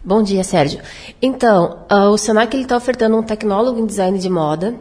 Bom dia, Sérgio. Então, o Senac está ofertando um tecnólogo em design de moda.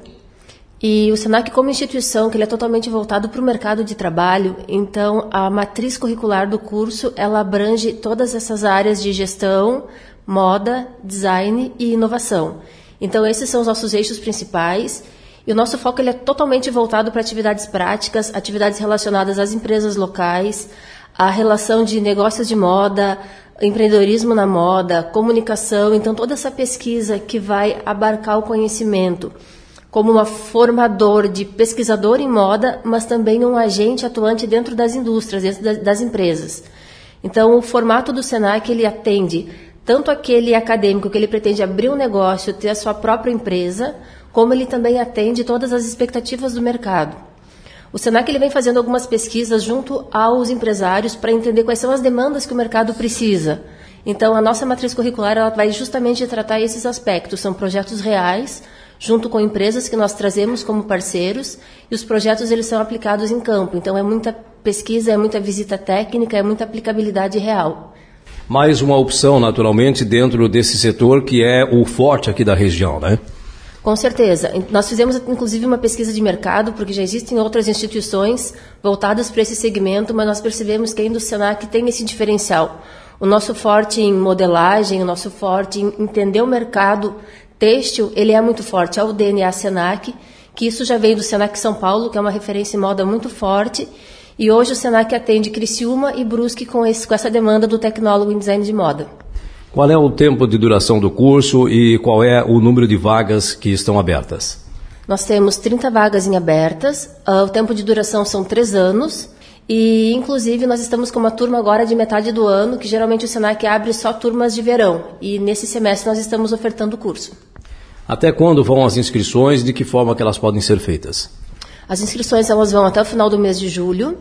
E o Senac, como instituição, que ele é totalmente voltado para o mercado de trabalho, então a matriz curricular do curso, ela abrange todas essas áreas de gestão, moda, design e inovação. Então esses são os nossos eixos principais e o nosso foco ele é totalmente voltado para atividades práticas, atividades relacionadas às empresas locais, a relação de negócios de moda, empreendedorismo na moda, comunicação, então toda essa pesquisa que vai abarcar o conhecimento como um formador de pesquisador em moda, mas também um agente atuante dentro das indústrias, dentro das empresas. Então, o formato do Senac, ele atende tanto aquele acadêmico que ele pretende abrir um negócio, ter a sua própria empresa, como ele também atende todas as expectativas do mercado. O Senac ele vem fazendo algumas pesquisas junto aos empresários para entender quais são as demandas que o mercado precisa. Então, a nossa matriz curricular ela vai justamente tratar esses aspectos. São projetos reais, junto com empresas que nós trazemos como parceiros, e os projetos eles são aplicados em campo. Então, é muita pesquisa, é muita visita técnica, é muita aplicabilidade real. Mais uma opção, naturalmente, dentro desse setor que é o forte aqui da região, né? Com certeza. Nós fizemos, inclusive, uma pesquisa de mercado, porque já existem outras instituições voltadas para esse segmento, mas nós percebemos que ainda o Senac tem esse diferencial. O nosso forte em modelagem, o nosso forte em entender o mercado têxtil, ele é muito forte, é o DNA Senac, que isso já veio do Senac São Paulo, que é uma referência em moda muito forte, e hoje o Senac atende Criciúma e Brusque com essa demanda do tecnólogo em design de moda. Qual é o tempo de duração do curso e qual é o número de vagas que estão abertas? Nós temos 30 vagas em abertas, o tempo de duração são 3 anos, e inclusive nós estamos com uma turma agora de metade do ano, que geralmente o Senac abre só turmas de verão, e nesse semestre nós estamos ofertando o curso. Até quando vão as inscrições e de que forma que elas podem ser feitas? As inscrições elas vão até o final do mês de julho.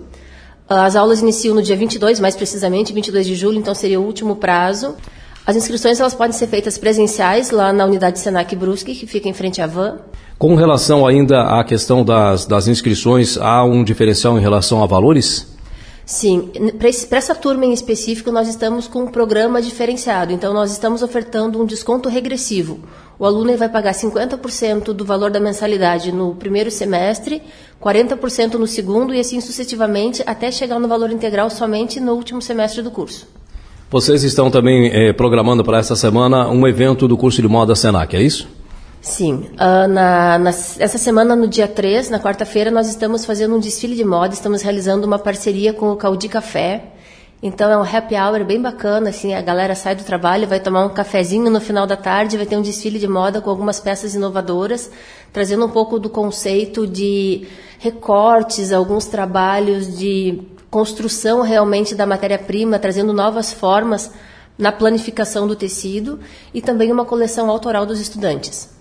As aulas iniciam no dia 22, mais precisamente, 22 de julho, então seria o último prazo. As inscrições elas podem ser feitas presenciais lá na unidade Senac Brusque, que fica em frente à van. Com relação ainda à questão das inscrições, há um diferencial em relação a valores? Sim, para essa turma em específico nós estamos com um programa diferenciado, então nós estamos ofertando um desconto regressivo. O aluno vai pagar 50% do valor da mensalidade no primeiro semestre, 40% no segundo e assim sucessivamente até chegar no valor integral somente no último semestre do curso. Vocês estão também programando para essa semana um evento do curso de moda Senac, é isso? Sim. Essa semana, no dia 3, na quarta-feira, nós estamos fazendo um desfile de moda, estamos realizando uma parceria com o Caldi Café. Então é um happy hour bem bacana, assim, a galera sai do trabalho, vai tomar um cafezinho no final da tarde, vai ter um desfile de moda com algumas peças inovadoras, trazendo um pouco do conceito de recortes, alguns trabalhos de construção realmente da matéria-prima, trazendo novas formas na planificação do tecido e também uma coleção autoral dos estudantes.